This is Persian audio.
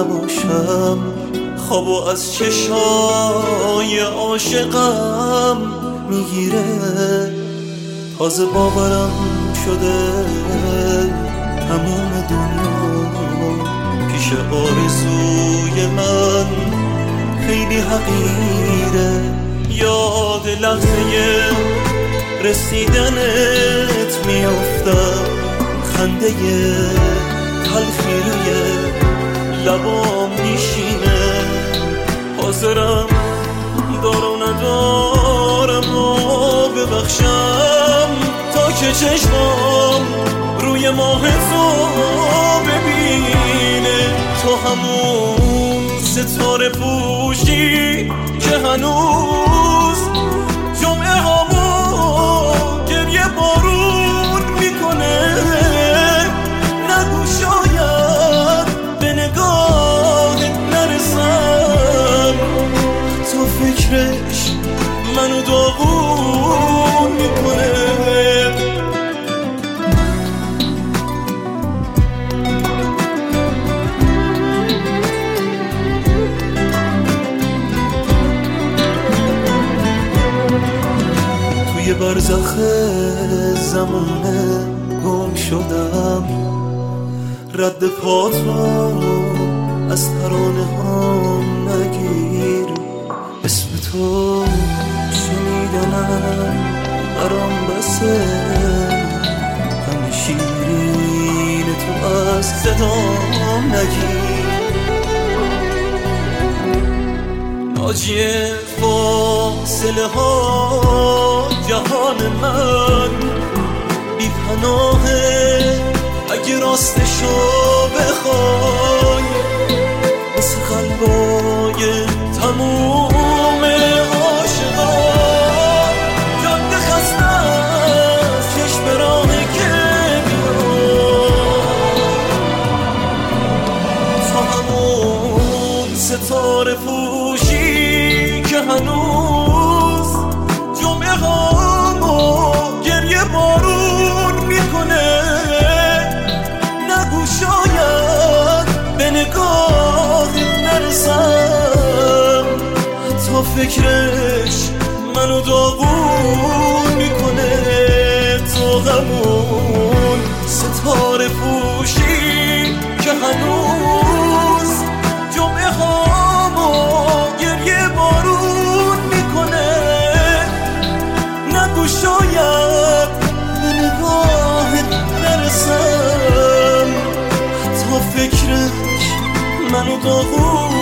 نباشم، خوابو از چشای عاشقم میگیره. تازه باورم شده تموم دنیا پیش آرزوی من خیلی حقیره. یاد لحظه رسیدنت میافتم، خنده تلخی روی لبام میشینه. حاضرم دار و ندارم و ببخشم تا که چشمام روی ماه تو ببینه. تو همون ستاره پوشی که هنوز جمعه هامو گریه بارون میکنه. نگو شاید به نگاهت نرسم، تو فکرش منو داغون میکنه. توی برزخ زمانه گم شدم، رد پاتو از ترانه هم نگیر. اسم تو شنیدنم برام بسه، غم شیرین تو از صدام نگیر. ناجی فاصله ها جهان من بی پناهه، اگه راستشو بخوای مثل قلبای تموم عاشقا. جاده خسته از چشم راهی که میاد، تو همون ستاره پوشی که هنوز جمعه هامو گریه بارون میکنه. نگو شاید به نگاهت نرسم، تا فکرش منو داغون میکنه. تو همون ستاره پوشی که هنوز جمعه هامو گریه بارون میکنه. نگو شاید به نگاهت نرسم، تا فکرش منو داغون